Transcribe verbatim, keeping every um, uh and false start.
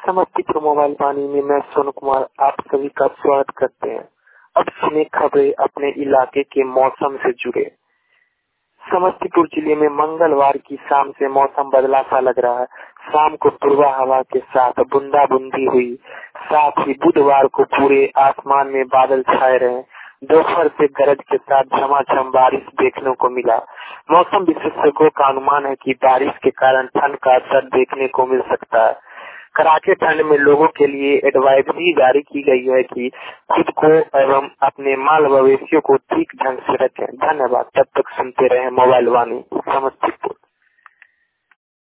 Samastipur mobile वाणी में मैं सोनू कुमार आप सभी का स्वागत करते हैं। अब सुने खबरें अपने इलाके के मौसम से जुड़े। समस्तीपुर जिले में मंगलवार की शाम से मौसम बदला सा लग रहा है। शाम को पूर्वा हवा के साथ बूंदाबूंदी हुई। साथ ही बुधवार को पूरे आसमान में बादल छाए रहे। दोपहर से गरज के साथ झमाझम बारिश देखने को मिला। मौसम विशेषज्ञों का अनुमान है कि बारिश के कारण ठंड का असर देखने को मिल सकता है। कड़ाके ठंड में लोगों के लिए एडवाइजरी जारी की गई है कि खुद को एवं अपने माल मवेशियों को ठीक ढंग से रखें। धन्यवाद। तब तक सुनते रहे मोबाइल वाणी समस्तीपुर।